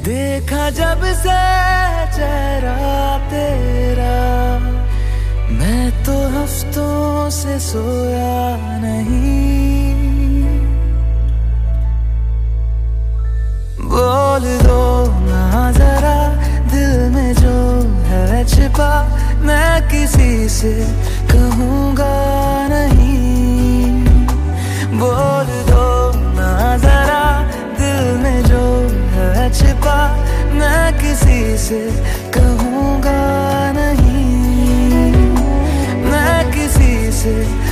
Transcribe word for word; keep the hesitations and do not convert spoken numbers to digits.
देखा जब से चेहरा तेरा, मैं तो हफ्तों से सोया नहीं। बोल दो ना जरा दिल में जो है छिपा, मैं किसी से कहूँगा नहीं। बोल दो ना जरा दिल में जो है छिपा, मैं किसी से कहूँगा नहीं, मैं किसी से